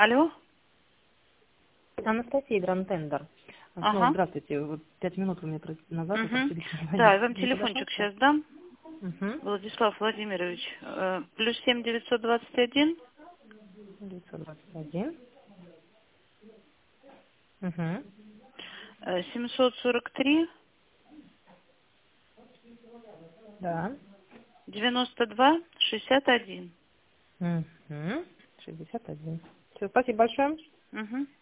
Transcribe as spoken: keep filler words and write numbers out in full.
Алло? Анастасия, Гранд-Тендер. Ага. Снова здравствуйте. Вот пять минут вы мне про- назад вы Угу. просили Да, перезвонить. я вам Не телефончик подошел? сейчас дам. Угу. Владислав Владимирович. Э, Плюс семь девятьсот двадцать один девятьсот двадцать один. Угу. э, семьсот сорок три Да. девяносто два шестьдесят один. Угу. шестьдесят один. Все, спасибо большое. Угу.